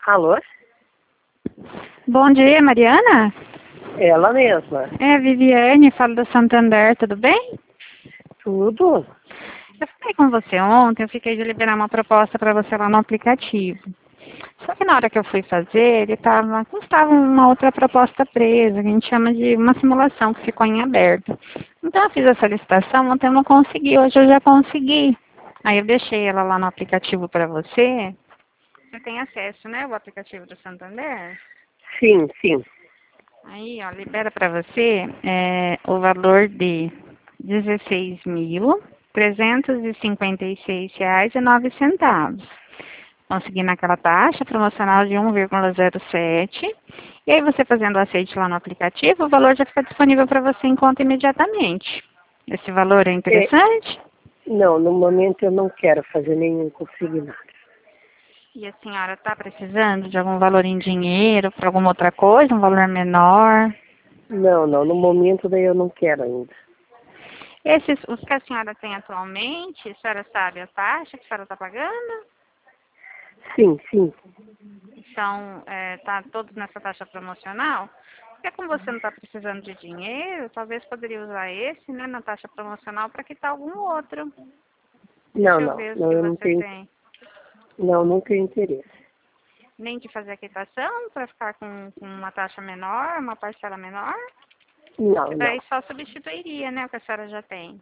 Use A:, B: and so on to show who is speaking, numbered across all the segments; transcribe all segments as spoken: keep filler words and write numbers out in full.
A: Alô?
B: Bom dia, Mariana?
A: Ela mesma.
B: É a Viviane, falo do Santander, tudo bem?
A: Tudo?
B: Eu falei com você ontem, eu fiquei de liberar uma proposta para você lá no aplicativo. Só que na hora que eu fui fazer, ele tava, estava uma outra proposta presa, que a gente chama de uma simulação que ficou em aberto. Então eu fiz essa licitação, ontem eu não consegui, hoje eu já consegui. Aí eu deixei ela lá no aplicativo para você. Você tem acesso, né, ao aplicativo do Santander?
A: Sim, sim.
B: Aí, ó, libera para você é, o valor de dezesseis mil trezentos e cinquenta e seis reais e nove centavos. Conseguindo aquela taxa promocional de um vírgula zero sete. E aí você fazendo o aceite lá no aplicativo, o valor já fica disponível para você em conta imediatamente. Esse valor é
A: É,
B: interessante?
A: não, no momento eu não quero fazer nenhum consignado.
B: E a senhora está precisando de algum valor em dinheiro, para alguma outra coisa, um valor menor?
A: Não, não, no momento daí eu não quero ainda.
B: Esses, os que a senhora tem atualmente, a senhora sabe a taxa que a senhora está pagando?
A: Sim, sim.
B: São, é, tá todos nessa taxa promocional? Porque como você não está precisando de dinheiro, talvez poderia usar esse, né, na taxa promocional para quitar algum outro.
A: Não,
B: Deixa eu
A: não,
B: ver os
A: não,
B: que
A: eu não
B: você
A: tenho,
B: tem.
A: não, não tenho interesse.
B: Nem de fazer a quitação para ficar com, com uma taxa menor, uma parcela menor?
A: Não,
B: Que
A: não.
B: daí só substituiria, né, o que a senhora já tem.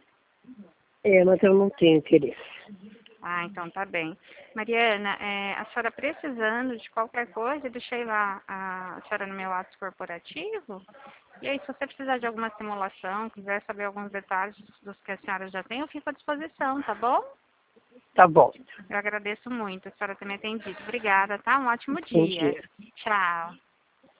A: É, mas eu não tenho interesse.
B: Ah, então tá bem. Mariana, é, a senhora precisando de qualquer coisa, eu deixei lá a, a senhora no meu ato corporativo. E aí, se você precisar de alguma simulação, quiser saber alguns detalhes dos que a senhora já tem, eu fico à disposição, tá bom?
A: Tá bom.
B: Eu agradeço muito a senhora ter me atendido. Obrigada, tá? Um ótimo
A: Bom
B: dia.
A: dia.
B: Tchau.